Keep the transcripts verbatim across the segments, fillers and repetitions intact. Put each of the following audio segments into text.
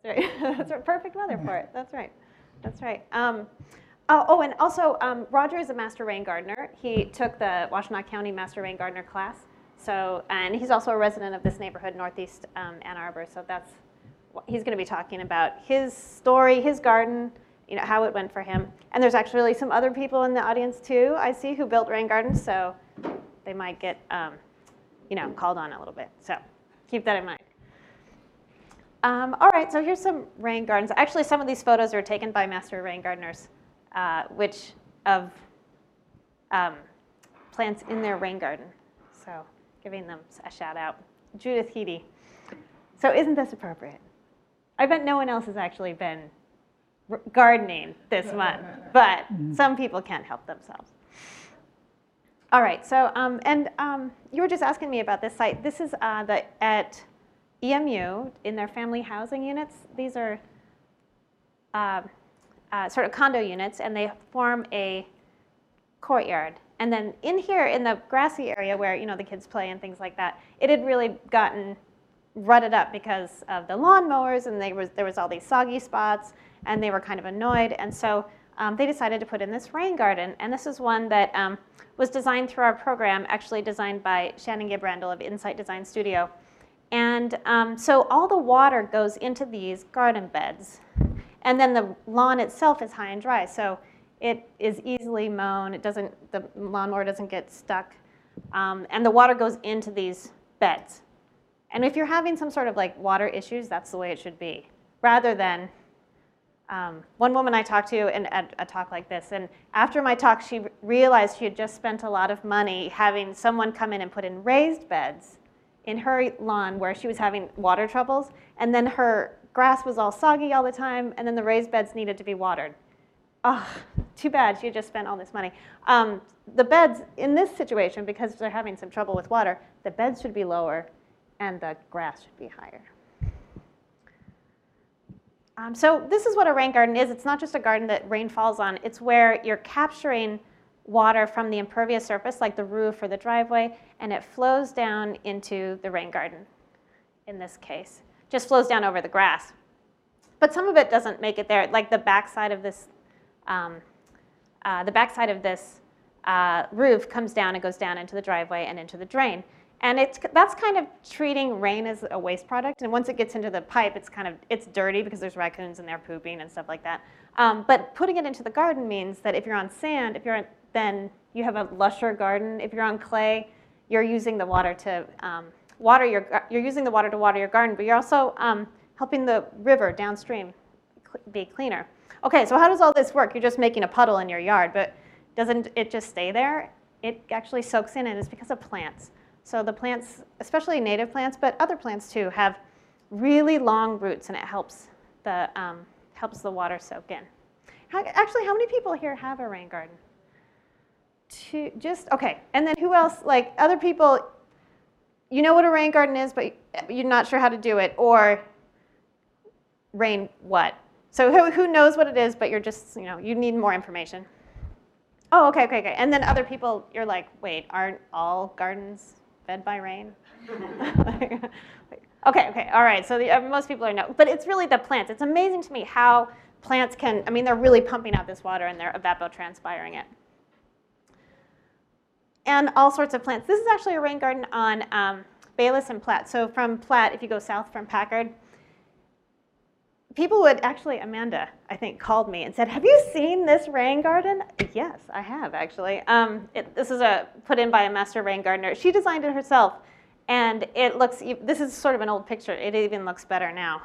right. That's a perfect weather for it. That's right. That's right. Um, oh, oh, and also um, Roger is a master rain gardener. He took the Washtenaw County Master Rain Gardener class. So, and he's also a resident of this neighborhood, Northeast um, Ann Arbor. So that's what he's going to be talking about his story, his garden, you know, how it went for him. And there's actually some other people in the audience too, I see, who built rain gardens. So they might get, um, you know, called on a little bit. So keep that in mind. Um, all right, so here's some rain gardens. Actually, some of these photos are taken by master rain gardeners, uh, which of um, plants in their rain garden. So giving them a shout out. Judith Heedy. So isn't this appropriate? I bet no one else has actually been gardening this month, but some people can't help themselves. All right, so, um, and um, you were just asking me about this site. This is uh, the, at E M U, in their family housing units. These are uh, uh, sort of condo units, and they form a courtyard. And then in here, in the grassy area where, you know, the kids play and things like that, it had really gotten rutted up because of the lawnmowers, and they was, there was all these soggy spots, and they were kind of annoyed. And so um, they decided to put in this rain garden. And this is one that um, was designed through our program, actually designed by Shannon Gibrandel of Insight Design Studio. And um, so all the water goes into these garden beds. And then the lawn itself is high and dry. So it is easily mown. It doesn't, the lawnmower doesn't get stuck. Um, and the water goes into these beds. And if you're having some sort of like water issues, that's the way it should be. Rather than, um, one woman I talked to in, at a talk like this, and after my talk, she realized she had just spent a lot of money having someone come in and put in raised beds in her lawn where she was having water troubles, and then her grass was all soggy all the time, and then the raised beds needed to be watered. Oh, too bad, she had just spent all this money. Um, the beds, in this situation, because they're having some trouble with water, the beds should be lower, and the grass should be higher. Um, so this is what a rain garden is. It's not just a garden that rain falls on. It's where you're capturing water from the impervious surface, like the roof or the driveway, and it flows down into the rain garden, in this case. Just flows down over the grass. But some of it doesn't make it there. Like the backside of this, um, uh, the backside of this uh, roof comes down and goes down into the driveway and into the drain. And it's, that's kind of treating rain as a waste product. And once it gets into the pipe, it's kind of, it's dirty because there's raccoons in there pooping and stuff like that. Um, but putting it into the garden means that if you're on sand, if you're on, then you have a lusher garden. If you're on clay, you're using the water to um, water your, you're using the water to water your garden, but you're also um, helping the river downstream be cleaner. Okay, so how does all this work? You're just making a puddle in your yard, but doesn't it just stay there? It actually soaks in, and it's because of plants. So the plants, especially native plants, but other plants too, have really long roots, and it helps the, um, helps the water soak in. How, actually, how many people here have a rain garden? Two, just, okay. And then who else, like other people, you know what a rain garden is, but you're not sure how to do it, or rain what? So who, who knows what it is, but you're just, you know, you need more information. Oh, okay, okay, okay. And then other people, you're like, wait, aren't all gardens fed by rain? Okay, okay, all right. So the, uh, most people are no, but it's really the plants. It's amazing to me how plants can, I mean, they're really pumping out this water and they're evapotranspiring it. And all sorts of plants. This is actually a rain garden on um, Bayless and Platt. So from Platt, if you go south from Packard, people would actually, Amanda, I think, called me and said, have you seen this rain garden? Yes, I have, actually. Um, it, this is a put in by a master rain gardener. She designed it herself, and it looks, this is sort of an old picture. It even looks better now.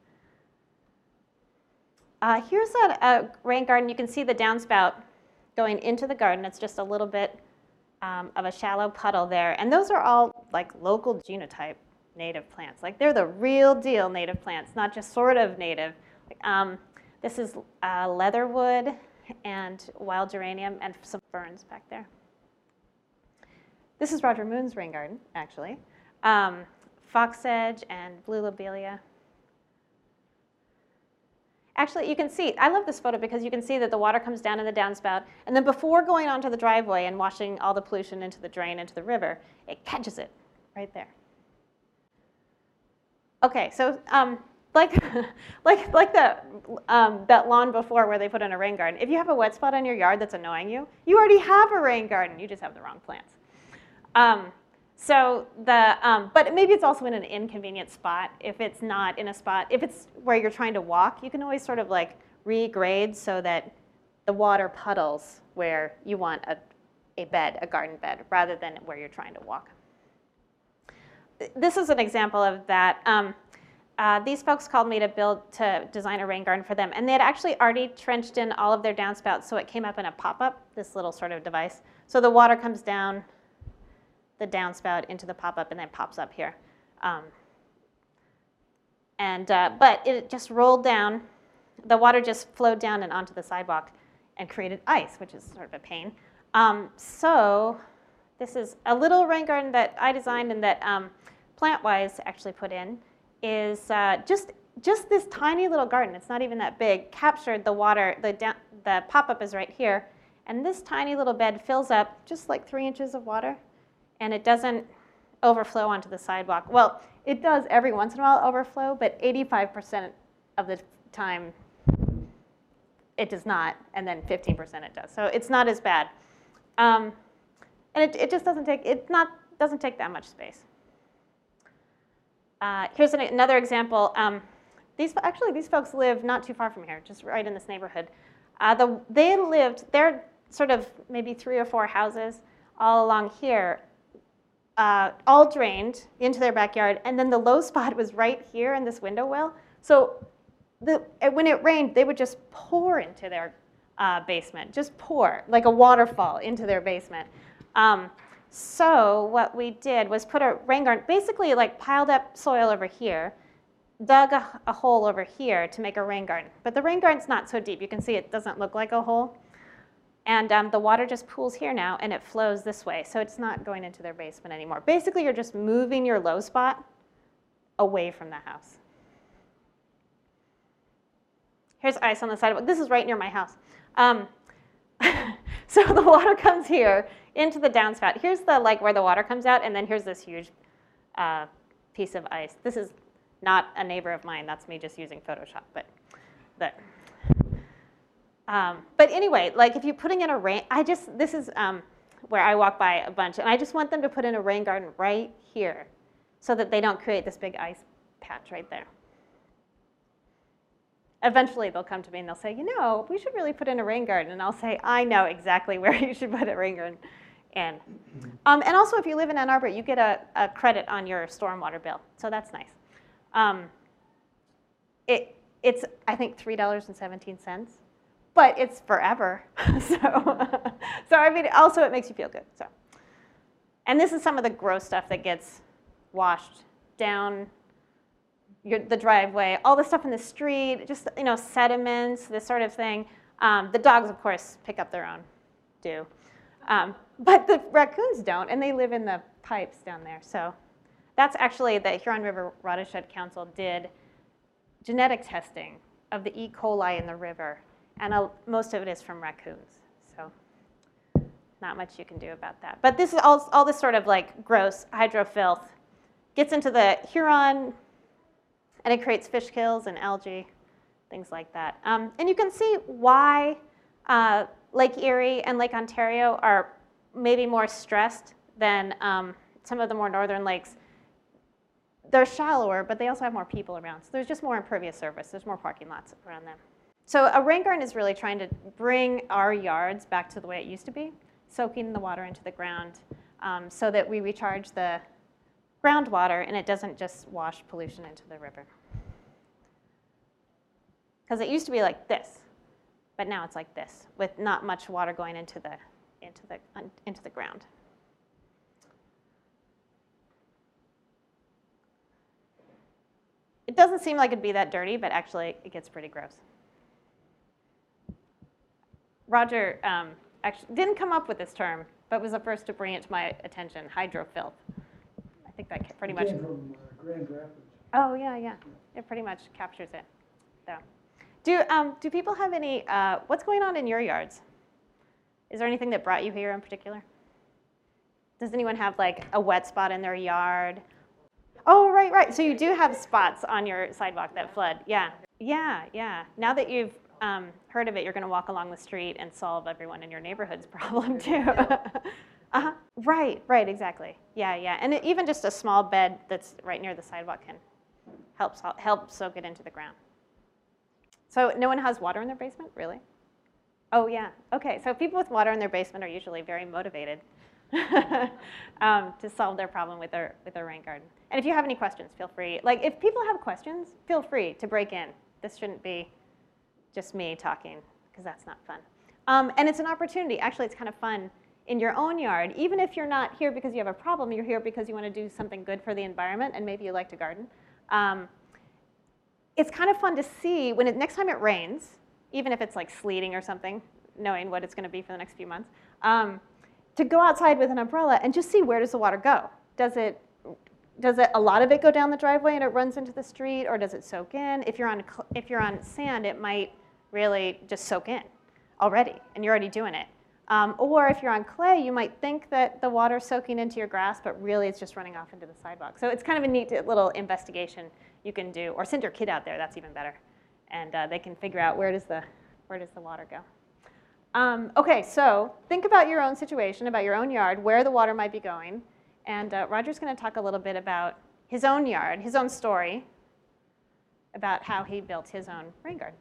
Uh, here's a, a rain garden. You can see the downspout going into the garden. It's just a little bit um, of a shallow puddle there. And those are all like local genotype native plants. Like they're the real deal native plants, not just sort of native. Um, this is uh, leatherwood and wild geranium and some ferns back there. This is Roger Moon's rain garden, actually. Um, foxedge and blue lobelia. Actually, you can see, I love this photo because you can see that the water comes down in the downspout, and then before going onto the driveway and washing all the pollution into the drain, into the river, it catches it right there. Okay, so um, like, like, like the, um, that lawn before where they put in a rain garden. If you have a wet spot on your yard that's annoying you, you already have a rain garden. You just have the wrong plants. Um, so the, um, but maybe it's also in an inconvenient spot. If it's not in a spot, if it's where you're trying to walk, you can always sort of like regrade so that the water puddles where you want a, a bed, a garden bed, rather than where you're trying to walk. This is an example of that. Um, uh, these folks called me to build, to design a rain garden for them, and they had actually already trenched in all of their downspouts, so it came up in a pop-up, this little sort of device. So the water comes down the downspout into the pop-up and then pops up here. Um, and, uh, but it just rolled down. The water just flowed down and onto the sidewalk and created ice, which is sort of a pain. Um, so this is a little rain garden that I designed and that um, PlantWise actually put in, is uh, just, just this tiny little garden, it's not even that big, captured the water, the, down, the pop-up is right here, and this tiny little bed fills up just like three inches of water, and it doesn't overflow onto the sidewalk. Well, it does every once in a while overflow, but eighty-five percent of the time it does not, and then fifteen percent it does. So it's not as bad. Um, and it, it just doesn't take, it not, doesn't take that much space. Uh, here's an, another example. Um, these, actually, these folks live not too far from here, just right in this neighborhood. Uh, the, they lived, they're sort of maybe three or four houses all along here, uh, all drained into their backyard, and then the low spot was right here in this window well. So the, when it rained, they would just pour into their uh, basement, just pour, like a waterfall into their basement. Um, so what we did was put a rain garden, basically like piled up soil over here, dug a, a hole over here to make a rain garden. But the rain garden's not so deep. You can see it doesn't look like a hole. And um, the water just pools here now, and it flows this way. So it's not going into their basement anymore. Basically, you're just moving your low spot away from the house. Here's ice on the sidewalk. This is right near my house. Um, so the water comes here into the downspout. Here's the like where the water comes out, and then here's this huge uh, piece of ice. This is not a neighbor of mine. That's me just using Photoshop. But the, um, but anyway, like if you're putting in a rain, I just this is um, where I walk by a bunch, and I just want them to put in a rain garden right here, so that they don't create this big ice patch right there. Eventually, they'll come to me and they'll say, you know, we should really put in a rain garden. And I'll say, I know exactly where you should put a rain garden in. Um, and also, if you live in Ann Arbor, you get a, a credit on your stormwater bill. So that's nice. Um, it, it's, I think, three dollars and seventeen cents. But it's forever. so, so, I mean, also, it makes you feel good. So, and this is some of the gross stuff that gets washed down Your, the driveway, all the stuff in the street, just, you know, sediments, this sort of thing. Um, the dogs, of course, pick up their own do. Um, but the raccoons don't, and they live in the pipes down there. So that's actually the Huron River Watershed Council did genetic testing of the E. coli in the river, and a, most of it is from raccoons. So not much you can do about that. But this is all, all this sort of like gross hydrofilth gets into the Huron, and it creates fish kills and algae, things like that. Um, and you can see why uh, Lake Erie and Lake Ontario are maybe more stressed than um, some of the more northern lakes. They're shallower, but they also have more people around. So there's just more impervious surface. There's more parking lots around them. So a rain garden is really trying to bring our yards back to the way it used to be, soaking the water into the ground um, so that we recharge the groundwater and it doesn't just wash pollution into the river. Because it used to be like this, but now it's like this, with not much water going into the, into the, into the ground. It doesn't seem like it'd be that dirty, but actually it gets pretty gross. Roger um, actually didn't come up with this term, but was the first to bring it to my attention, hydrofilth. I think that pretty much. It came from uh, Grand Rapids. Oh yeah, yeah. It pretty much captures it. So, do um, do people have any? Uh, what's going on in your yards? Is there anything that brought you here in particular? Does anyone have like a wet spot in their yard? Oh, right, right. So you do have spots on your sidewalk that flood. Yeah, yeah, yeah. Now that you've um, heard of it, you're going to walk along the street and solve everyone in your neighborhood's problem too. Uh-huh. Right, right, exactly. Yeah, yeah. And it, even just a small bed that's right near the sidewalk can help, so- help soak it into the ground. So no one has water in their basement, really? Oh, yeah. Okay, so people with water in their basement are usually very motivated um, to solve their problem with their, with their rain garden. And if you have any questions, feel free. Like, if people have questions, feel free to break in. This shouldn't be just me talking, because that's not fun. Um, and it's an opportunity. Actually, it's kind of fun in your own yard. Even if you're not here because you have a problem, you're here because you want to do something good for the environment, and maybe you like to garden. Um, it's kind of fun to see when it, next time it rains, even if it's like sleeting or something, knowing what it's going to be for the next few months, um, to go outside with an umbrella and just see, where does the water go? Does it, does it, a lot of it go down the driveway and it runs into the street, or does it soak in? If you're on, if you're on sand, it might really just soak in already, and you're already doing it. Um, or if you're on clay, you might think that the water's soaking into your grass, but really it's just running off into the sidewalk. So it's kind of a neat little investigation you can do. Or send your kid out there, that's even better. And uh, they can figure out, where does the, where does the water go. Um, okay, so think about your own situation, about your own yard, where the water might be going. And uh, Roger's going to talk a little bit about his own yard, his own story, about how he built his own rain garden.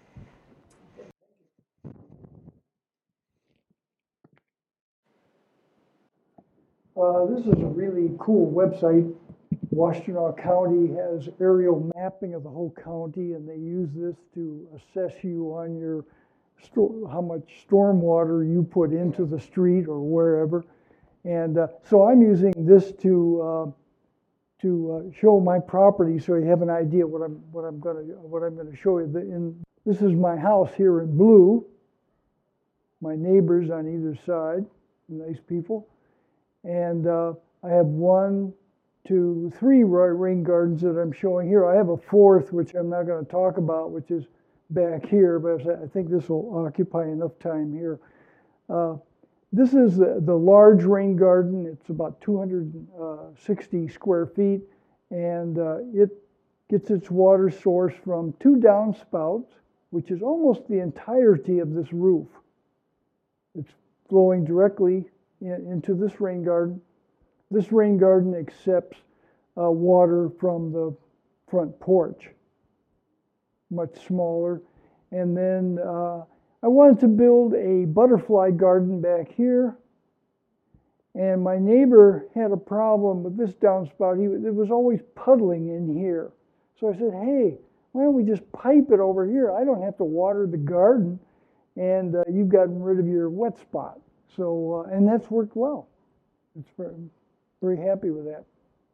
Uh, this is a really cool website. Washtenaw County has aerial mapping of the whole county, and they use this to assess you on your sto- how much storm water you put into the street or wherever. And uh, so I'm using this to uh, to uh, show my property, so you have an idea what I'm what I'm going to what I'm going to show you. The, in this is my house here in blue. My neighbors on either side, nice people. And uh, I have one, two, three rain gardens that I'm showing here. I have a fourth, which I'm not going to talk about, which is back here, but I think this will occupy enough time here. Uh, this is the, the large rain garden. It's about two hundred sixty square feet, and uh, it gets its water source from two downspouts, which is almost the entirety of this roof. It's flowing directly in, into this rain garden. This rain garden accepts uh, water from the front porch, much smaller. And then uh, I wanted to build a butterfly garden back here. And my neighbor had a problem with this downspout. He, it was always puddling in here. So I said, hey, why don't we just pipe it over here? I don't have to water the garden, and uh, you've gotten rid of your wet spot. So, uh, and that's worked well. It's very, very happy with that.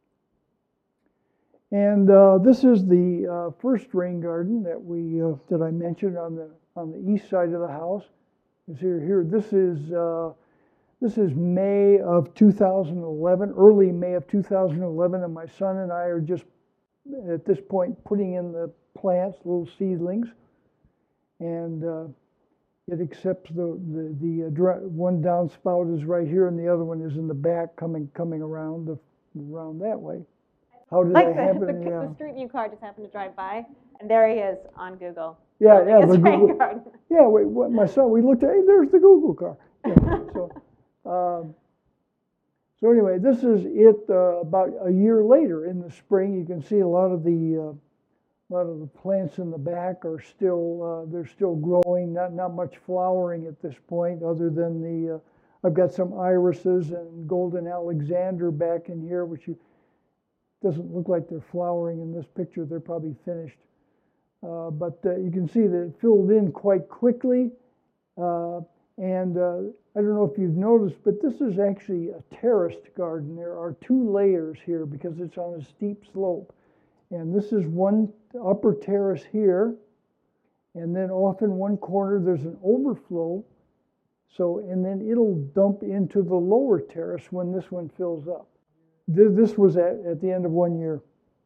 And uh, this is the uh, first rain garden that we uh, that I mentioned on the on the east side of the house. Is here here. This is uh, this is May of two thousand eleven, early May of two thousand eleven, and my son and I are just at this point putting in the plants, little seedlings, and uh, it accepts the the, the uh, one downspout is right here, and the other one is in the back, coming coming around the around that way. How did Like that the, happen? the, yeah. the Street View car just happened to drive by, and there he is on Google. Yeah, yeah, the rain Google, garden. yeah. Wait, what, my son, we looked at, hey, there's the Google car. Yeah, so, um, so anyway, this is it. Uh, about a year later, in the spring, you can see a lot of the uh, a lot of the plants in the back are still uh, they're still growing. Not not much flowering at this point, other than the uh, I've got some irises and golden Alexander back in here, which you. Doesn't look like they're flowering in this picture. They're probably finished. Uh, but uh, you can see that it filled in quite quickly. Uh, and uh, I don't know if you've noticed, but this is actually a terraced garden. There are two layers here because it's on a steep slope. And this is one upper terrace here. And then off in one corner, there's an overflow. So, and then it'll dump into the lower terrace when this one fills up. This was at, at the end of one year.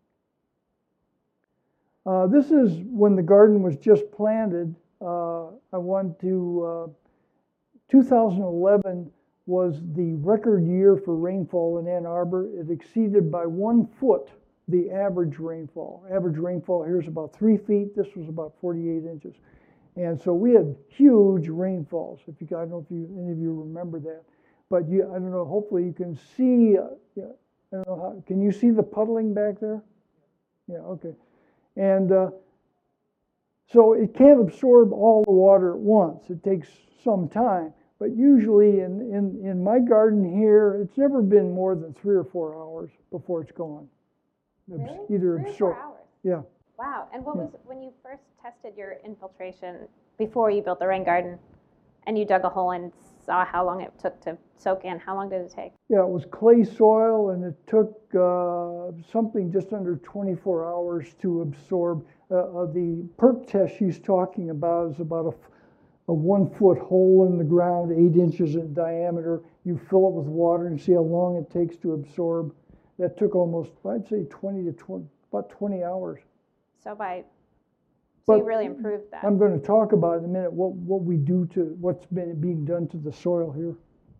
Uh, this is when the garden was just planted. Uh, I want to, uh, two thousand eleven was the record year for rainfall in Ann Arbor. It exceeded by one foot the average rainfall. Average rainfall here is about three feet. This was about forty-eight inches. And so we had huge rainfalls. If you, I don't know if you, any of you remember that. But you, I don't know, hopefully you can see, uh, yeah, I don't know how, can you see the puddling back there? Yeah, okay. And uh, so it can't absorb all the water at once. It takes some time. But usually in, in, in my garden here, it's never been more than three or four hours before it's gone. Really? Either Three or absor- four hours? Yeah. Wow. And what Yeah. was, when you first tested your infiltration before you built the rain garden and you dug a hole and saw how long it took to soak in, how long did it take? Yeah, it was clay soil, and it took uh, something just under twenty-four hours to absorb. Uh, uh, the perk test she's talking about is about a, a one-foot hole in the ground, eight inches in diameter. You fill it with water and see how long it takes to absorb. That took almost, I'd say, twenty to twenty, about twenty hours. So by, so But you really improved that. I'm going to talk about in a minute what, what we do to, what's been being done to the soil here.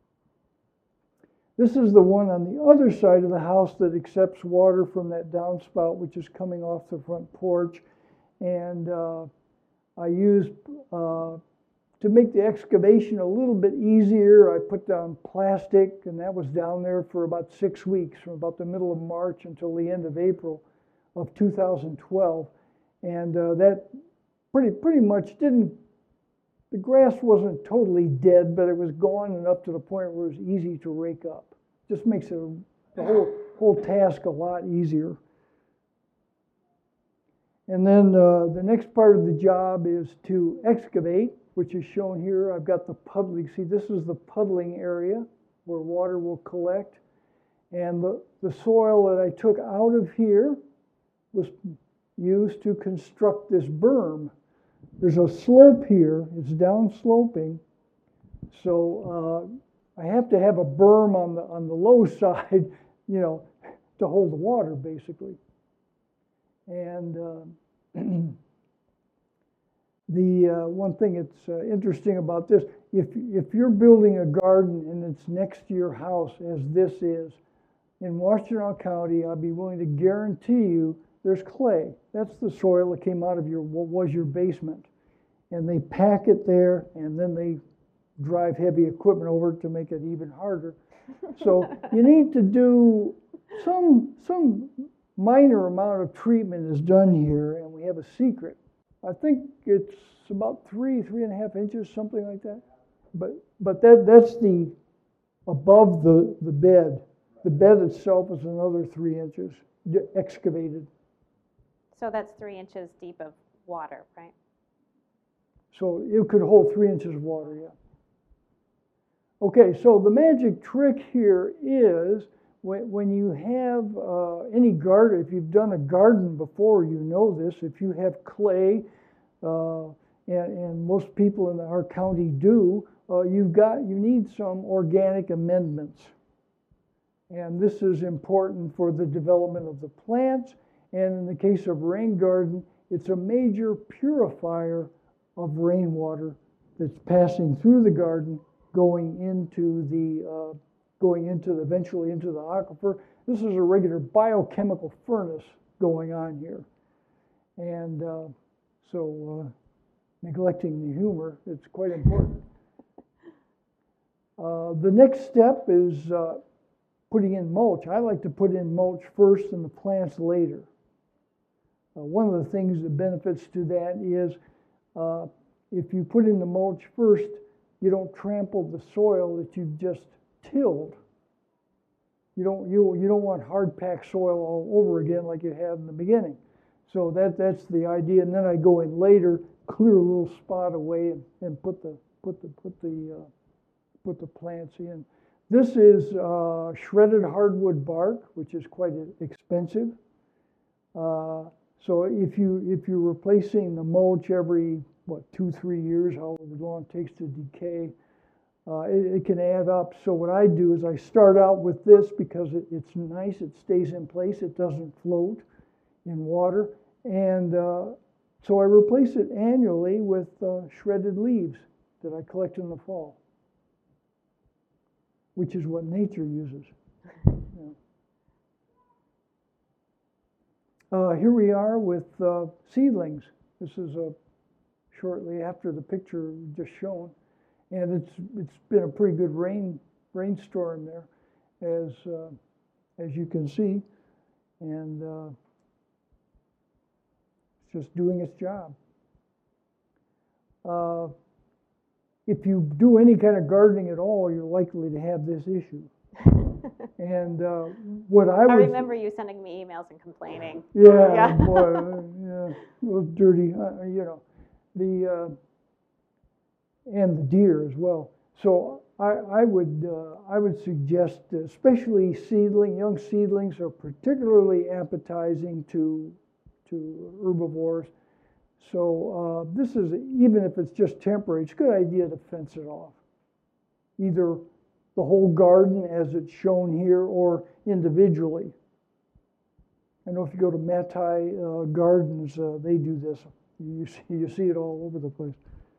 This is the one on the other side of the house that accepts water from that downspout, which is coming off the front porch. And uh, I used, uh, to make the excavation a little bit easier, I put down plastic, and that was down there for about six weeks, from about the middle of March until the end of April of two thousand twelve. And uh, that pretty, pretty much didn't, the grass wasn't totally dead, but it was gone enough to the point where it was easy to rake up. Just makes it, the whole, whole task a lot easier. And then uh, the next part of the job is to excavate, which is shown here. I've got the puddling. See, this is the puddling area where water will collect. And the, the soil that I took out of here was used to construct this berm. There's a slope here. It's down sloping. So uh, I have to have a berm on the, on the low side, you know, to hold the water, basically. And uh, the uh, one thing that's uh, interesting about this, if, if you're building a garden and it's next to your house, as this is, in Washtenaw County, I'll be willing to guarantee you there's clay. That's the soil that came out of your, what was your basement. And they pack it there, and then they drive heavy equipment over it to make it even harder. So you need to do some, some minor amount of treatment is done here, and we have a secret. I think it's about three, three and a half inches, something like that. But but that that's the above the, the bed. The bed itself is another three inches excavated. So that's three inches deep of water, right? So it could hold three inches of water, yeah. Okay, so the magic trick here is when, when you have uh, any garden, if you've done a garden before, you know this. If you have clay, uh, and, and most people in our county do, uh, you've got, you need some organic amendments. And this is important for the development of the plants. And in the case of rain garden, it's a major purifier of rainwater that's passing through the garden, going into the uh, going into the, eventually into the aquifer. This is a regular biochemical furnace going on here, and uh, so uh, neglecting the humor, it's quite important. Uh, the next step is uh, putting in mulch. I like to put in mulch first and the plants later. Uh, one of the things that benefits to that is uh, if you put in the mulch first, you don't trample the soil that you've just tilled. You don't you you don't want hard packed soil all over again like you had in the beginning. So that that's the idea. And then I go in later, clear a little spot away, and, and put the put the put the uh, put the plants in. This is uh, shredded hardwood bark, which is quite expensive. Uh, so if you if you're replacing the mulch every what two three years, however long it takes to decay, uh, it, it can add up. So what I do is I start out with this because it, it's nice, it stays in place, it doesn't float in water, and uh, so I replace it annually with uh, shredded leaves that I collect in the fall, which is what nature uses. Yeah. Uh, here we are with uh, seedlings. This is uh, shortly after the picture just shown, and it's it's been a pretty good rain rainstorm there, as uh, as you can see, and uh, it's just doing its job. Uh, if you do any kind of gardening at all, you're likely to have this issue. And uh, what I I would remember you sending me emails and complaining. Yeah, Yeah. boy, uh, yeah, it was dirty, uh, you know, the, uh, and the deer as well. So I, I would, uh, I would suggest, especially seedling, young seedlings are particularly appetizing to, to herbivores. So uh, this is, even if it's just temporary, it's a good idea to fence it off. Either the whole garden as it's shown here or individually. I know if you go to Matai uh, Gardens, uh, they do this. You see, you see it all over the place.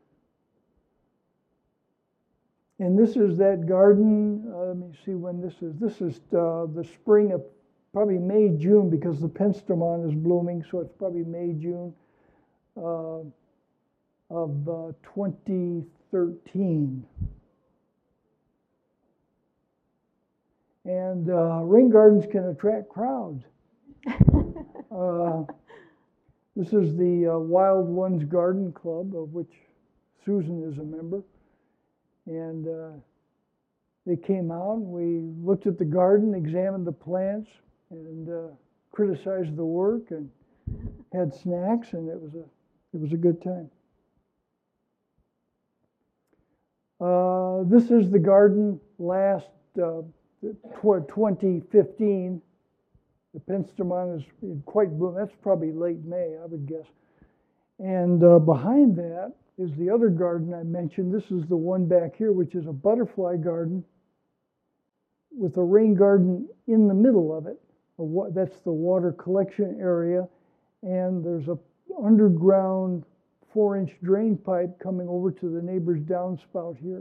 And this is that garden. Uh, let me see when this is. This is uh, the spring of probably May, June, because the penstemon is blooming, so it's probably May, June uh, of uh, twenty thirteen. And uh, rain gardens can attract crowds. Uh, this is the uh, Wild Ones Garden Club, of which Susan is a member. And uh, they came out, and we looked at the garden, examined the plants, and uh, criticized the work, and had snacks, and it was a it was a good time. Uh, this is the garden last uh, twenty fifteen. The penstemon is quite bloom. That's probably late May, I would guess. And uh, behind that is the other garden I mentioned. This is the one back here, which is a butterfly garden with a rain garden in the middle of it. That's the water collection area. And there's a underground four-inch drain pipe coming over to the neighbor's downspout here.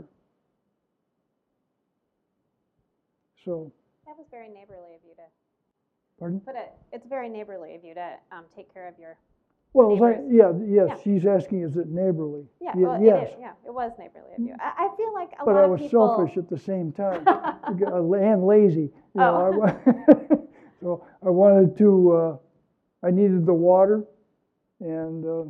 So That was very neighborly of you to Pardon? put it. It's very neighborly of you to um, take care of your. Well, as I, neighbors. yeah, yes, Yeah. she's asking, is it neighborly? Yeah, Ye- well, yes, it is, yeah, it was neighborly of you. I, I feel like a but lot I of was people. selfish at the same time and lazy. You know, I, Oh. wa- so I wanted to. Uh, I needed the water, and uh,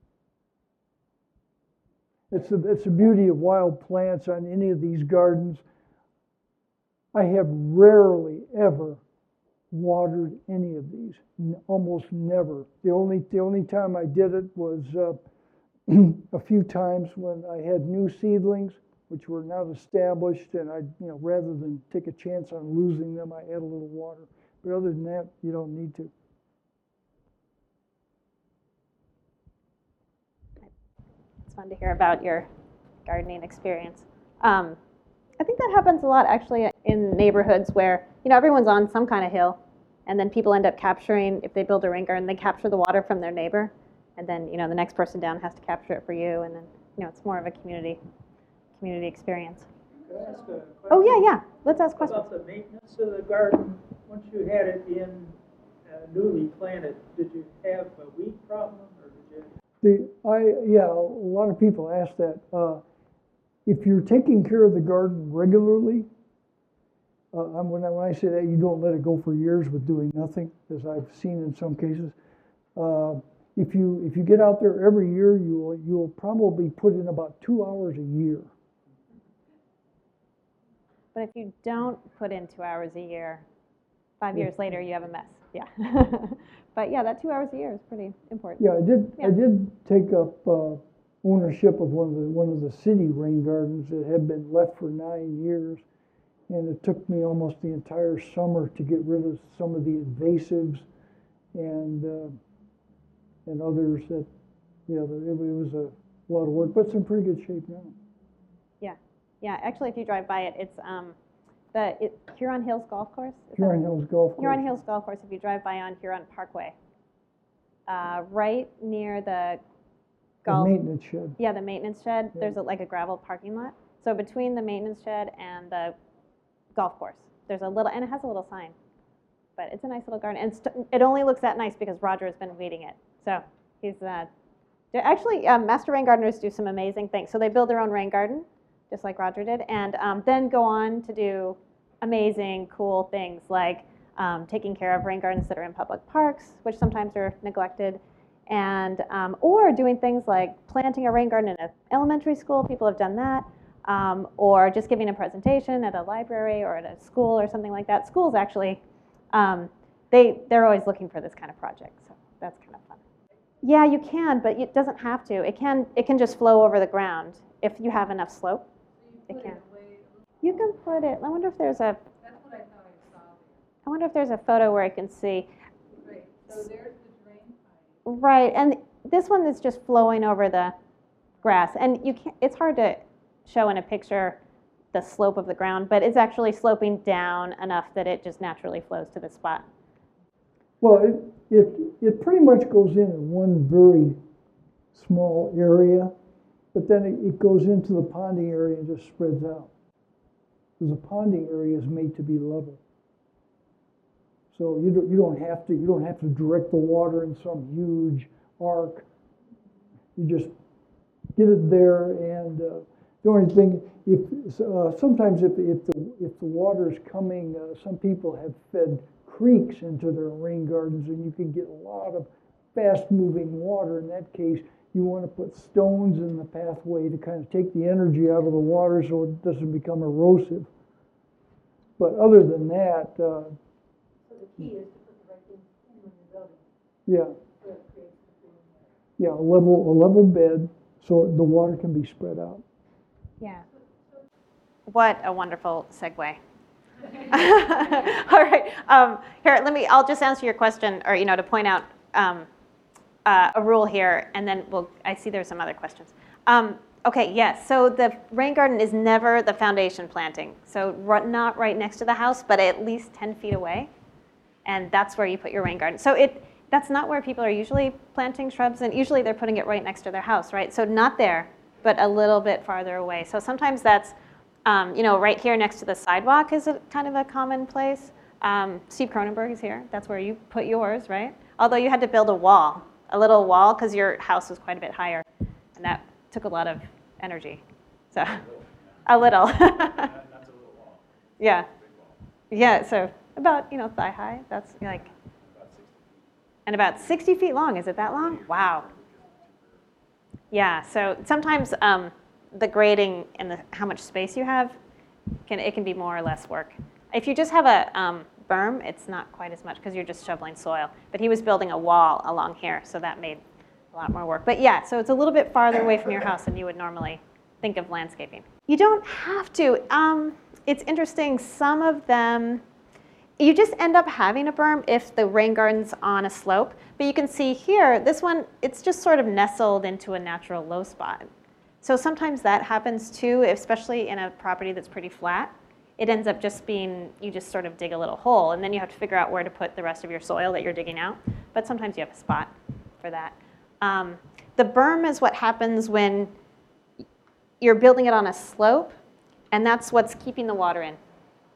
it's the it's the beauty of wild plants on any of these gardens. I have rarely ever watered any of these, N- almost never. The only the only time I did it was uh, a few times when I had new seedlings, which were not established, and I, you know, rather than take a chance on losing them, I add a little water. But other than that, you don't need to. It's fun to hear about your gardening experience. Um, I think that happens a lot actually in neighborhoods where, you know, everyone's on some kind of hill, and then people end up capturing, if they build a rain garden, they capture the water from their neighbor, and then, you know, the next person down has to capture it for you, and then, you know, it's more of a community community experience. Can I ask a question? Oh, yeah, yeah. Let's ask questions. About the maintenance of the garden, once you had it in uh, newly planted, did you have a weed problem, or did you? The I yeah, a lot of people ask that. Uh, if you're taking care of the garden regularly, uh, I'm- when I when I say that, you don't let it go for years with doing nothing, as I've seen in some cases. Uh, if you if you get out there every year, you'll you'll probably put in about two hours a year. But if you don't put in two hours a year, five Yeah. years later, you have a mess. Yeah. But yeah, that two hours a year is pretty important. Yeah, I did. Yeah. I did take up uh, ownership of one of the one of the city rain gardens that had been left for nine years, and it took me almost the entire summer to get rid of some of the invasives and uh, and others that, yeah, it, it was a lot of work, but it's in pretty good shape now. Yeah. Yeah. Actually, if you drive by it, it's um, the it, Huron Hills Golf Course. Is that- Huron Hills Golf Course. Huron Hills Golf Course. If you drive by on Huron Parkway, uh, right near the The golf. maintenance shed. Yeah, the maintenance shed. Yeah. There's a, like a gravel parking lot. So between the maintenance shed and the golf course, there's a little, and it has a little sign. but it's a nice little garden. And st- it only looks that nice because Roger has been weeding it. So he's uh, they're actually um, master rain gardeners do some amazing things. So they build their own rain garden, just like Roger did, and um, then go on to do amazing, cool things like um, taking care of rain gardens that are in public parks, which sometimes are neglected, and um, or doing things like planting a rain garden in an elementary school. People have done that. Um, or just giving a presentation at a library or at a school or something like that. Schools actually, um, they, they're always looking for this kind of project, so that's kind of fun. Yeah, you can, but it doesn't have to. It can, it can just flow over the ground if you have enough slope. It can. You can put it, I wonder if there's a, That's what I thought I saw there. I wonder if there's a photo where I can see. Great, so there's the drain pipe. Right, and this one is just flowing over the grass, and you can't, it's hard to show in a picture the slope of the ground, but it's actually sloping down enough that it just naturally flows to the spot. Well, it, it, it pretty much goes in in one very small area, but then it, it goes into the ponding area and just spreads out. Because the ponding area is made to be level. So you don't, you don't have to, you don't have to direct the water in some huge arc. You just get it there, and uh, the only thing, if uh, sometimes if, if the if the water is coming, uh, some people have fed creeks into their rain gardens, and you can get a lot of fast-moving water. In that case, you want to put stones in the pathway to kind of take the energy out of the water so it doesn't become erosive. But other than that, uh, So the key is to put the right things in when you're building, yeah, so it creates the drain. yeah, a level a level bed so the water can be spread out. Yeah. What a wonderful segue. All right. Um, here, let me, I'll just answer your question, or, you know, to point out um, uh, a rule here, and then we'll, I see there's some other questions. Um, okay, yes, so the rain garden is never the foundation planting. So r- not right next to the house, but at least ten feet away. And that's where you put your rain garden. So it, that's not where people are usually planting shrubs, and usually they're putting it right next to their house, right? So not there, but a little bit farther away. So sometimes that's, um, you know, right here next to the sidewalk is a kind of a common place. Um, Steve Cronenberg is here. That's where you put yours, right? Although you had to build a wall, a little wall, because your house was quite a bit higher, and that took a lot of energy. So, a little. That's a little wall. Yeah. Big wall. Yeah. So about, you know, thigh high. That's like, About sixty feet. and about sixty feet long. Is it that long? Wow. Yeah. So sometimes um, the grading and the, how much space you have, can it can be more or less work. If you just have a um, berm, it's not quite as much because you're just shoveling soil. But he was building a wall along here, so that made a lot more work. But yeah, so it's a little bit farther away from your house than you would normally think of landscaping. You don't have to. Um, it's interesting. Some of them, you just end up having a berm if the rain garden's on a slope. But you can see here, this one, it's just sort of nestled into a natural low spot. So sometimes that happens too, especially in a property that's pretty flat. It ends up just being, you just sort of dig a little hole, and then you have to figure out where to put the rest of your soil that you're digging out. But sometimes you have a spot for that. Um, the berm is what happens when you're building it on a slope, and that's what's keeping the water in.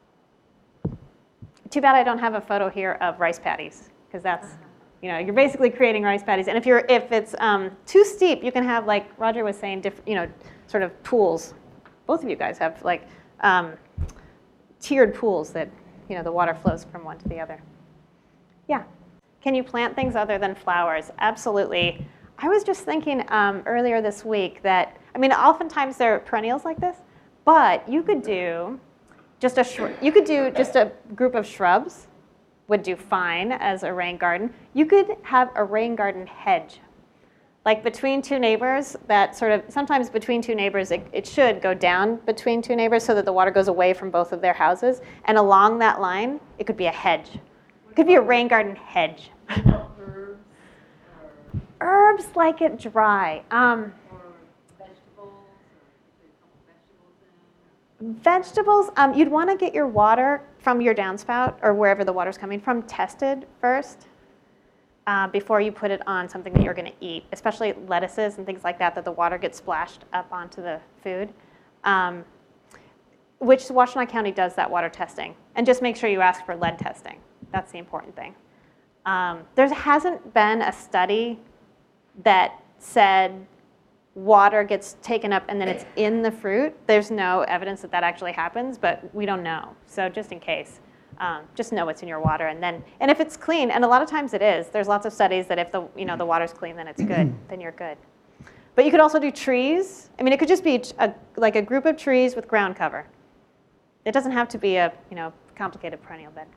Too bad I don't have a photo here of rice paddies, because that's, you know, you're basically creating rice paddies. And if you're, if it's um, too steep, you can have, like Roger was saying, different, you know, sort of pools. Both of you guys have like um, tiered pools that, you know, the water flows from one to the other. Yeah. Can you plant things other than flowers? Absolutely. I was just thinking um, earlier this week that, I mean, oftentimes there are perennials like this, but you could do just a shr- you could do just a group of shrubs, would do fine as a rain garden. You could have a rain garden hedge, like between two neighbors. That sort of sometimes between two neighbors, it, it should go down between two neighbors so that the water goes away from both of their houses. And along that line, it could be a hedge. It could be a rain garden hedge. Herbs or, Herbs like it dry. Um, or vegetables, or put a couple vegetables in. Vegetables, um, you'd want to get your water from your downspout or wherever the water's coming from tested first uh, before you put it on something that you're going to eat, especially lettuces and things like that, that the water gets splashed up onto the food, um, which Washtenaw County does that water testing. And just make sure you ask for lead testing. That's the important thing. Um, there hasn't been a study that said water gets taken up and then it's in the fruit. There's no evidence that that actually happens, but we don't know. So just in case, um, just know what's in your water, and then and if it's clean, and a lot of times it is. There's lots of studies that if the you know the water's clean, then it's good. Then you're good. But you could also do trees. I mean, it could just be a, like a group of trees with ground cover. It doesn't have to be a you know complicated perennial bed.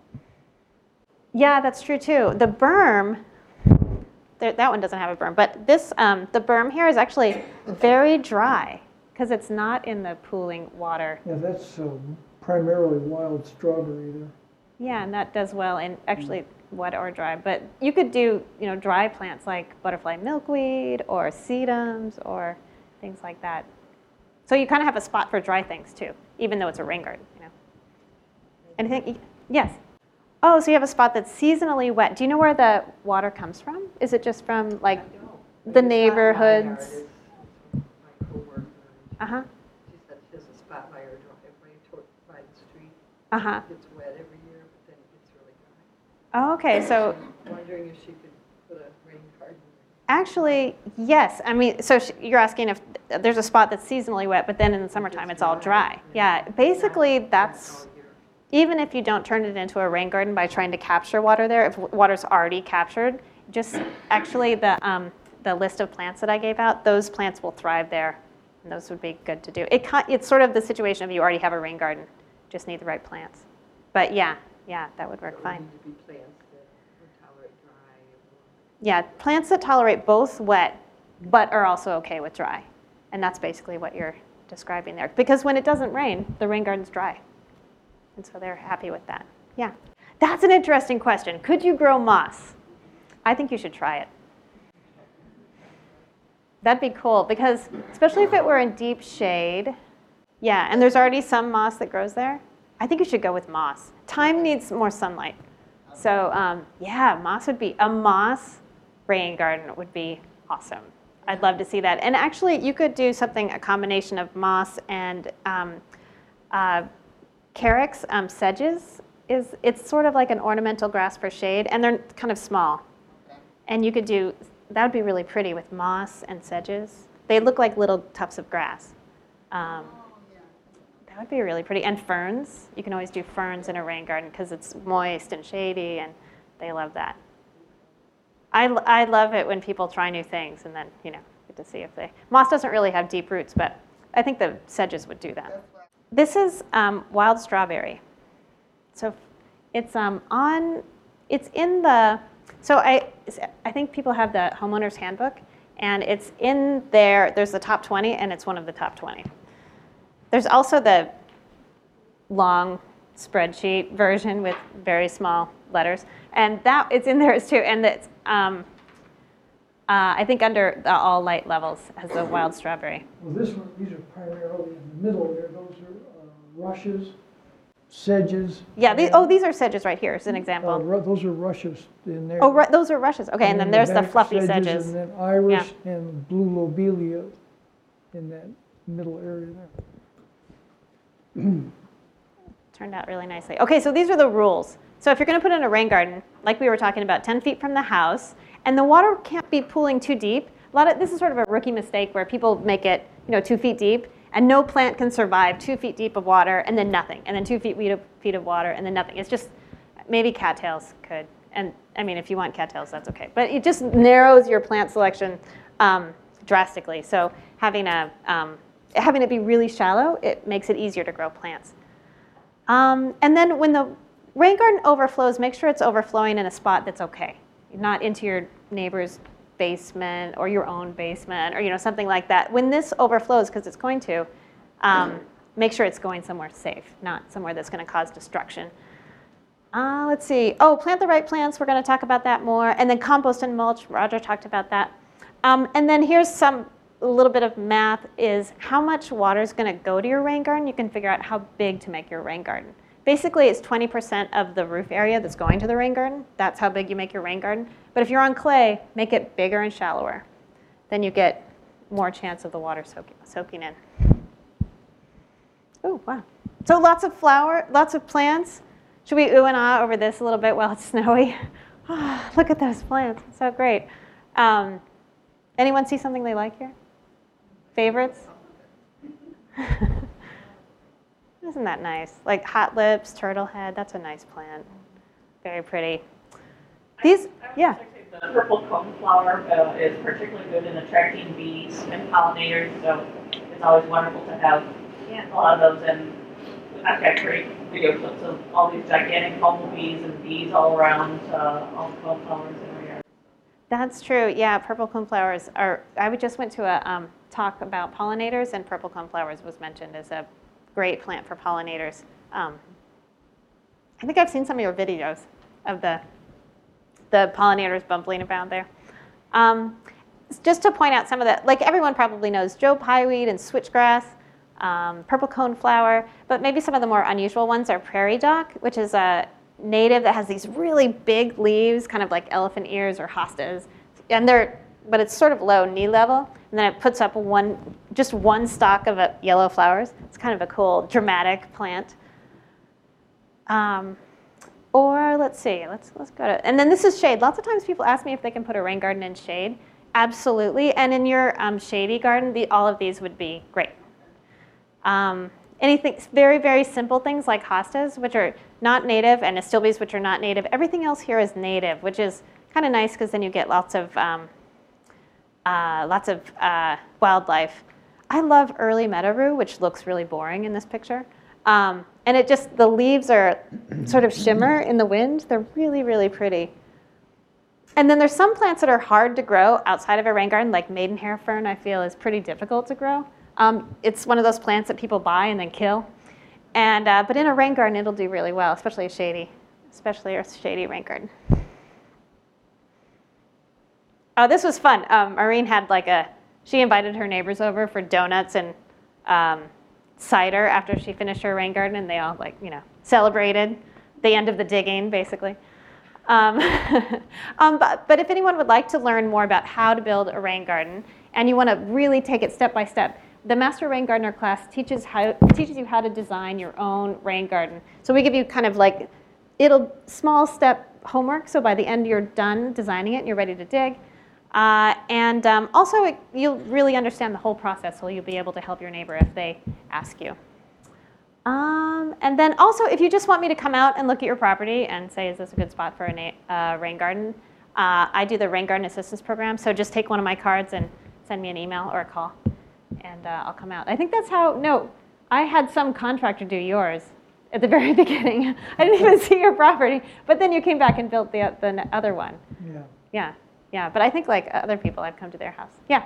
Yeah, that's true too. The berm, there, that one doesn't have a berm, but this, um, the berm here is actually very dry because it's not in the pooling water. Yeah, that's uh, primarily wild strawberry there. Yeah, and that does well in actually wet or dry. But you could do, you know, dry plants like butterfly milkweed or sedums or things like that. So you kind of have a spot for dry things too, even though it's a rain garden, you know. Anything? Yes. Oh, so you have a spot that's seasonally wet. Do you know where the water comes from? Is it just from like the neighborhoods? My coworker, Uh-huh. she said she has a spot by her driveway, toward, by the street. Uh-huh. It gets wet every year, but then it gets really dry. Oh, okay, so I'm wondering if she could put a rain garden. actually, yes. I mean, so sh- you're asking if there's a spot that's seasonally wet, but then in the summertime it's all dry. Yeah, basically that's, even if you don't turn it into a rain garden by trying to capture water there, if water's already captured, just actually the, um, the list of plants that I gave out, those plants will thrive there, and those would be good to do. It, it's sort of the situation of you already have a rain garden, just need the right plants. But yeah, yeah, that would work fine. Need to be plants that would tolerate dry. or- Yeah, plants that tolerate both wet, but are also okay with dry. And that's basically what you're describing there. Because when it doesn't rain, the rain garden's dry. And so they're happy with that. Yeah. That's an interesting question. Could you grow moss? I think you should try it. That'd be cool because, especially if it were in deep shade, yeah, and there's already some moss that grows there, I think you should go with moss. Thyme needs more sunlight. So um, yeah, moss would be, a moss rain garden would be awesome. I'd love to see that. And actually, you could do something, a combination of moss and um, uh, carex, um, sedges. Is, it's sort of like an ornamental grass for shade, and they're kind of small. And you could do, that would be really pretty with moss and sedges. They look like little tufts of grass. Um, that would be really pretty. And ferns. You can always do ferns in a rain garden because it's moist and shady, and they love that. I, I love it when people try new things and then, you know, get to see if they, moss doesn't really have deep roots, but I think the sedges would do that. This is um, wild strawberry. So it's um, on, it's in the, so I, I think people have the homeowner's handbook, and it's in there, there's the top twenty, and it's one of the top twenty. There's also the long spreadsheet version with very small letters, and that, it's in there too, and it's, um, uh, I think under the all light levels has the wild strawberry. Well, this one, these are primarily in the middle there. Those are uh, rushes, sedges. Yeah, these, and, oh, these are sedges right here as an uh, example. ru- Those are rushes in there. Oh, ru- those are rushes. Okay, and then in there's the back, fluffy sedges. And then iris and blue lobelia in that middle area there. Turned out really nicely. Okay, so these are the rules. So if you're going to put in a rain garden, like we were talking about, ten feet from the house, and the water can't be pooling too deep. A lot of this is sort of a rookie mistake where people make it, you know, two feet deep, and no plant can survive two feet deep of water and then nothing, and then two feet feet of, feet of water and then nothing. It's just maybe cattails could, and I mean, if you want cattails, that's okay. But it just narrows your plant selection um, drastically. So having a um, having it be really shallow, it makes it easier to grow plants. Um, and then when the rain garden overflows, make sure it's overflowing in a spot that's okay, not into your neighbor's basement or your own basement or you know something like that. When this overflows, because it's going to, um, make sure it's going somewhere safe, not somewhere that's going to cause destruction. Uh, let's see. Oh, plant the right plants. We're going to talk about that more. And then compost and mulch. Roger talked about that. Um, and then here's some a little bit of math is how much water is going to go to your rain garden. You can figure out how big to make your rain garden. Basically, it's twenty percent of the roof area that's going to the rain garden. That's how big you make your rain garden. But if you're on clay, make it bigger and shallower. Then you get more chance of the water soaking, soaking in. Oh, wow. So lots of flower, lots of plants. Should we ooh and ah over this a little bit while it's snowy? Oh, look at those plants, so great. Um, anyone see something they like here? Favorites? Isn't that nice? Like hot lips, turtle head, that's a nice plant. Very pretty. These, yeah. The purple coneflower uh, is particularly good in attracting bees and pollinators, so it's always wonderful to have a lot of those. And I've got great video clips of all these gigantic bumblebees and bees all around uh, all the coneflowers in our yard. That's true. Yeah, purple coneflowers are. I just went to a um, talk about pollinators, and purple coneflowers was mentioned as a great plant for pollinators. Um, I think I've seen some of your videos of the the pollinators bumbling around there. Um, just to point out some of the, like everyone probably knows, Joe pieweed and switchgrass, um, purple coneflower, but maybe some of the more unusual ones are prairie dock, which is a native that has these really big leaves, kind of like elephant ears or hostas, and they're, but it's sort of low knee level, and then it puts up one, just one stalk of a yellow flowers. It's kind of a cool, dramatic plant. Um, Or let's see, let's let's go to, and then this is shade. Lots of times people ask me if they can put a rain garden in shade. Absolutely, and in your um, shady garden, the, all of these would be great. Um, anything, very, very simple things like hostas, which are not native, and astilbes, which are not native. Everything else here is native, which is kind of nice because then you get lots of, um, uh, lots of uh, wildlife. I love early meadow rue, which looks really boring in this picture. Um, and it just, the leaves are sort of shimmer in the wind. They're really, really pretty. And then there's some plants that are hard to grow outside of a rain garden, like maidenhair fern, I feel is pretty difficult to grow. Um, it's one of those plants that people buy and then kill. And, uh, but in a rain garden, it'll do really well, especially a shady, especially a shady rain garden. Oh, this was fun. Um, Maureen had like a, she invited her neighbors over for donuts and um, cider after she finished her rain garden, and they all like, you know, celebrated the end of the digging, basically. Um, um, but, but if anyone would like to learn more about how to build a rain garden, and you want to really take it step by step, the Master Rain Gardener class teaches how teaches you how to design your own rain garden. So we give you kind of like it'll small step homework. So by the end you're done designing it and you're ready to dig. Uh, and um, also it, you'll really understand the whole process, so you'll be able to help your neighbor if they ask you. Um, and then also, if you just want me to come out and look at your property and say, is this a good spot for a na- uh, rain garden? Uh, I do the Rain Garden Assistance Program, so just take one of my cards and send me an email or a call, and uh, I'll come out. I think that's how, no, I had some contractor do yours at the very beginning. I didn't even see your property, but then you came back and built the, the other one. Yeah. Yeah, yeah, but I think like other people, I've come to their house. Yeah?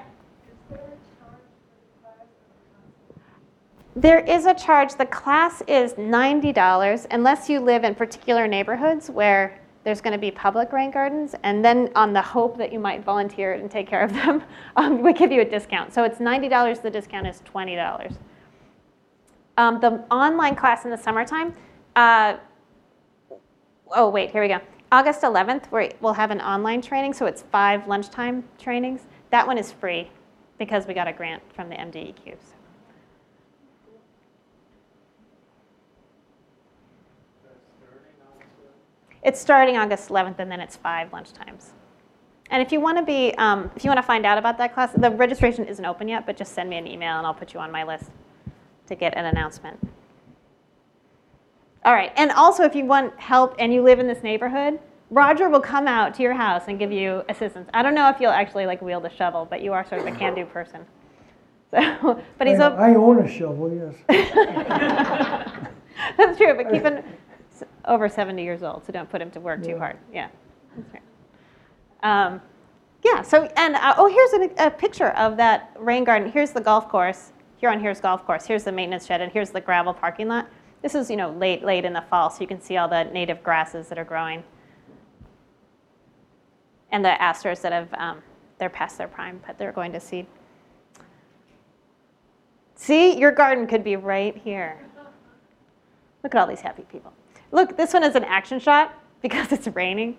There is a charge. The class is ninety dollars unless you live in particular neighborhoods where there's going to be public rain gardens, and then on the hope that you might volunteer and take care of them, um, we give you a discount. So it's ninety dollars, the discount is twenty dollars. Um, the online class in the summertime, uh, oh wait, here we go. August eleventh, we we'll have an online training, so it's five lunchtime trainings. That one is free because we got a grant from the M D E Q. So. It's starting August eleventh, and then it's five lunchtimes. And if you want to be, um, if you want to find out about that class, the registration isn't open yet, but just send me an email, and I'll put you on my list to get an announcement. All right, and also if you want help and you live in this neighborhood, Roger will come out to your house and give you assistance. I don't know if you'll actually like wield a shovel, but you are sort of a can-do person. So, but he's. I, Op- I own a shovel, yes. That's true, but keep an. Over seventy years old, so don't put him to work Yeah. too hard. Yeah, that's right. Um, yeah, so, and, uh, oh, here's a, a picture of that rain garden. Here's the golf course. Here on here's golf course. Here's the maintenance shed, and here's the gravel parking lot. This is, you know, late, late in the fall, so you can see all the native grasses that are growing. And the asters that have, um, they're past their prime, but they're going to seed. See, your garden could be right here. Look at all these happy people. Look, this one is an action shot because it's raining.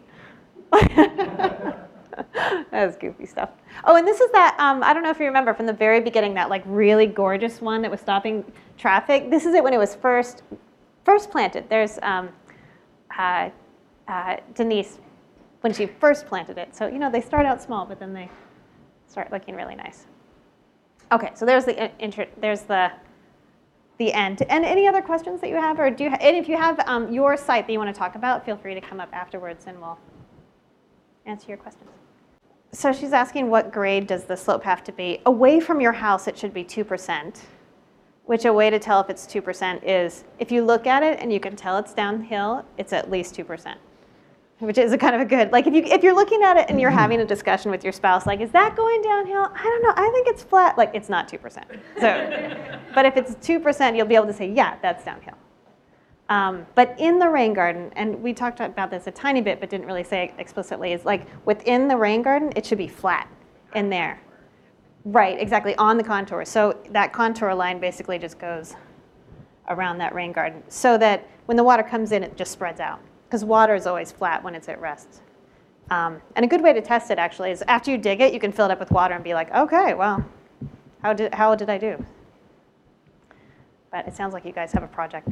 That's goofy stuff. Oh, and this is that, um, I don't know if you remember from the very beginning, that like really gorgeous one that was stopping traffic. This is it when it was first first planted. There's um, uh, uh, Denise when she first planted it. So, you know, they start out small, but then they start looking really nice. Okay, so there's the intro, there's the the end. And any other questions that you have, or do you? Ha- and if you have um, your site that you want to talk about, feel free to come up afterwards, and we'll answer your questions. So she's asking, what grade does the slope have to be? Away from your house, it should be two percent. Which a way to tell if it's two percent is if you look at it and you can tell it's downhill, it's at least two percent. Which is a kind of a good, like if, you, if you're looking at it and you're having a discussion with your spouse, like, is that going downhill? I don't know, I think it's flat. Like, it's not two percent. So, but if it's two percent, you'll be able to say, yeah, that's downhill. Um, but in the rain garden, and we talked about this a tiny bit but didn't really say it explicitly, is like within the rain garden, it should be flat in there. Right, exactly, on the contour. So that contour line basically just goes around that rain garden so that when the water comes in, it just spreads out. Because water is always flat when it's at rest. Um, and a good way to test it, actually, is after you dig it, you can fill it up with water and be like, okay, well, how did, how did I do? But it sounds like you guys have a project.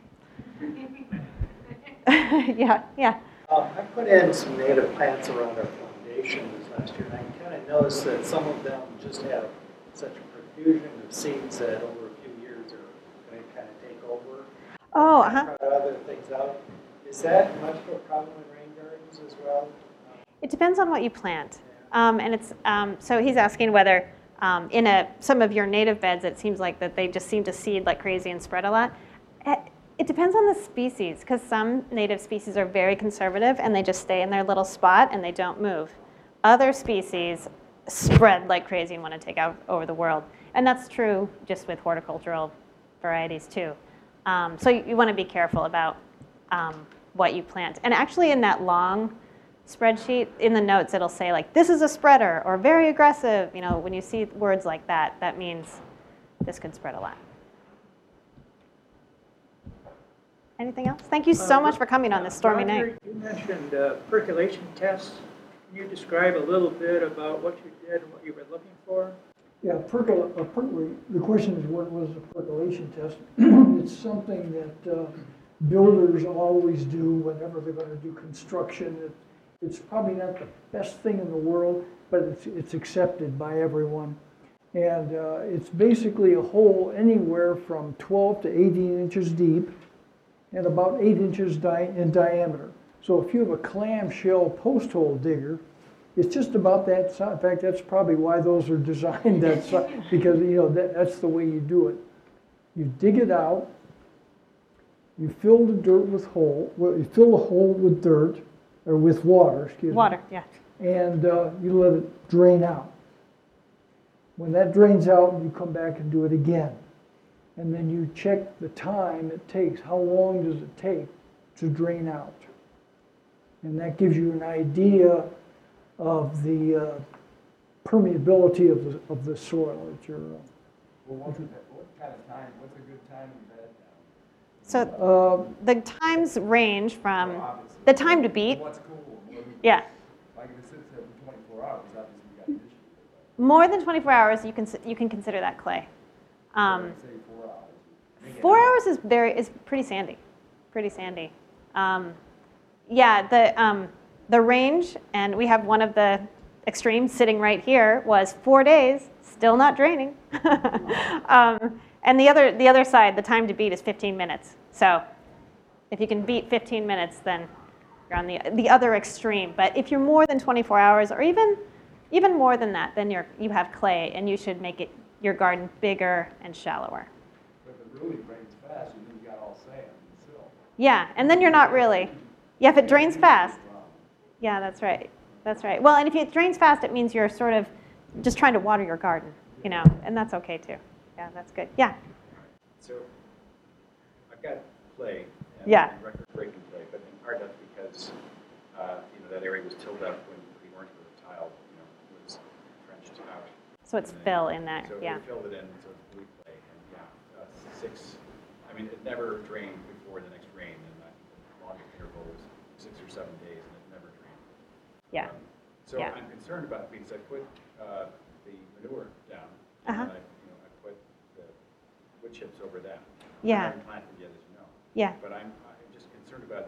yeah, yeah. Um, I put in some native plants around our foundation this last year, and I kind of noticed that some of them just have such a profusion of seeds that over a few years are going to kind of take over. Oh, uh-huh. Try other things out. Is that much of a problem in rain gardens as well? It depends on what you plant. Um, and it's, um, so he's asking whether um, in a, some of your native beds, it seems like that they just seem to seed like crazy and spread a lot. It, it depends on the species, because some native species are very conservative and they just stay in their little spot and they don't move. Other species spread like crazy and want to take out over the world. And that's true just with horticultural varieties too. Um, so you, you want to be careful about um, what you plant. And actually in that long spreadsheet, in the notes, it'll say like, this is a spreader or very aggressive. You know, when you see words like that, that means this could spread a lot. Anything else? Thank you so Uh, much for coming on this stormy Roger, night. You mentioned uh, percolation tests. Can you describe a little bit about what you did and what you were looking for? Yeah, percol- uh, per- the question is, what was a percolation test? It's something that uh, builders always do whenever they're going to do construction. It, it's probably not the best thing in the world, but it's, it's accepted by everyone. And uh, it's basically a hole anywhere from twelve to eighteen inches deep and about eight inches di- in diameter. So if you have a clamshell post hole digger, it's just about that size. In fact, that's probably why those are designed that size, because you know that, that's the way you do it. You dig it out, you fill the dirt with hole, well, you fill the hole with dirt, or with water, excuse Water, me. yeah. And uh, you let it drain out. When that drains out, you come back and do it again. And then you check the time it takes. How long does it take to drain out? And that gives you an idea of the uh, permeability of the, of the soil that you're. Uh, Well, what's a, what kind of time, what's a good time to bed now? So uh, the times range from Well, obviously. the time to beat. What's cool? What do you- Yeah. Like if it sits there for twenty-four hours, obviously you got an issue with More than twenty-four hours, you can you can consider that clay. that. Um, Say four hours. Make it four out. hours is very is pretty sandy, pretty sandy. Um, yeah, the um, the range, and we have one of the extremes sitting right here, was four days, still not draining. um, and the other the other side, the time to beat is fifteen minutes. So if you can beat fifteen minutes, then you're on the the other extreme. But if you're more than twenty-four hours, or even even more than that, then you're you have clay, and you should make it your garden bigger and shallower. But if it really rains fast, you know you got all sand and silt. Yeah, and then you're not really. Yeah, if it drains fast. Yeah, that's right. That's right. Well, and if it drains fast, it means you're sort of just trying to water your garden, you know, and that's okay too. Yeah, that's good. Yeah. So I've got clay. And Yeah. Record-breaking clay, but in part that's because uh, you know that area was tilled up when the orange grove tile, you know, was trenched out. So it's And then- fill in there. So Yeah. they filled it in, so it's blue clay, and yeah, uh, six. I mean, it never drained before the next rain, and I think the longest interval was six or seven days, and it never drained. Yeah. Um, so Yeah. I'm concerned about it because I put uh, the manure down, Uh-huh. and I, you know, I put the wood chips over that. Yeah. I haven't planted yet, as you know. Yeah. But I'm, I'm just concerned about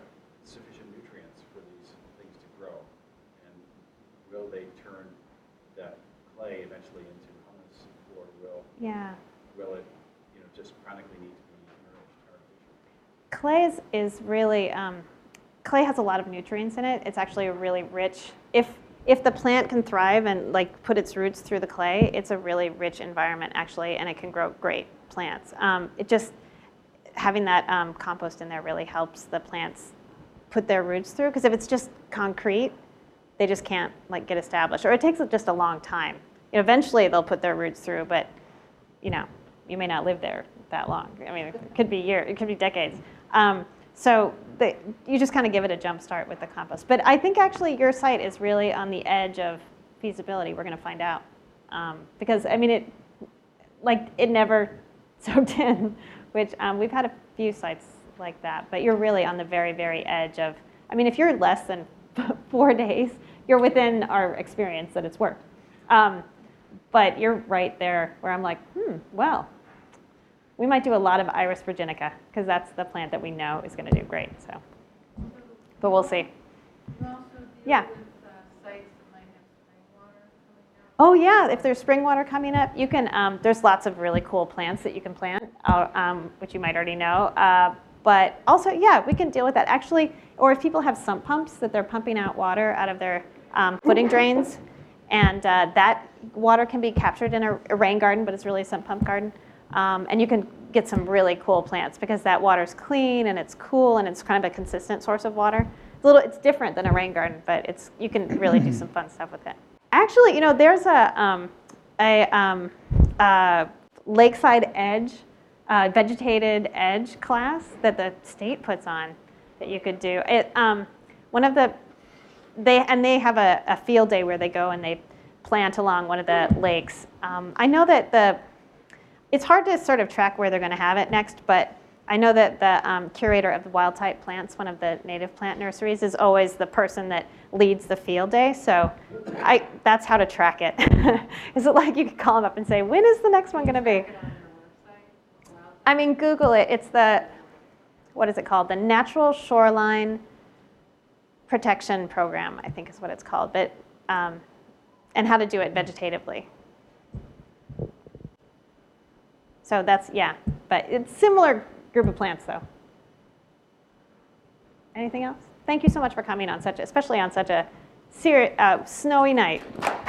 sufficient nutrients for these things to grow? And will they turn that clay eventually into humus, or will Yeah. will it, you know, just chronically need to be nourished artificially? Clay is, is really, um, clay has a lot of nutrients in it. It's actually a really rich, if, if the plant can thrive and like put its roots through the clay, it's a really rich environment actually, and it can grow great plants. Um, it just, having that um, compost in there really helps the plants put their roots through, because if it's just concrete, they just can't like get established, or it takes just a long time. You know, eventually they'll put their roots through, but you know, you may not live there that long. I mean, it could be years, it could be decades. Um, so the, you just kind of give it a jump start with the compost. But I think actually your site is really on the edge of feasibility. We're going to find out. Um, because, I mean, it like it never soaked in, which um, we've had a few sites like that. But you're really on the very, very edge of, I mean, if you're less than four days, you're within our experience that it's worked. Um, but you're right there where I'm like, hmm, well, we might do a lot of Iris virginica, because that's the plant that we know is going to do great. So, but we'll see. You also deal Yeah. with uh, sites that might have spring water coming out? Oh yeah, if there's spring water coming up, you can. Um, there's lots of really cool plants that you can plant, uh, um, which you might already know. Uh, but also, yeah, we can deal with that actually. Or if people have sump pumps that they're pumping out water out of their um, footing drains, and uh, that water can be captured in a, a rain garden, but it's really a sump pump garden. Um, and you can get some really cool plants because that water's clean and it's cool and it's kind of a consistent source of water. It's a little, it's different than a rain garden, but it's you can really do some fun stuff with it. Actually, you know, there's a um, a um, uh, lakeside edge, uh, vegetated edge class that the state puts on that you could do. It um, one of the they and they have a, a field day where they go and they plant along one of the lakes. Um, I know that the It's hard to sort of track where they're going to have it next, but I know that the um, curator of the Wild Type Plants, one of the native plant nurseries, is always the person that leads the field day. So I, that's how to track it. Is it like you could call them up and say, when is the next one going to be? I mean, Google it. It's the, what is it called? The Natural Shoreline Protection Program, I think is what it's called. But um, and how to do it vegetatively. So that's, yeah, but it's similar group of plants though. Anything else? Thank you so much for coming on such, especially on such a ser- uh, snowy night.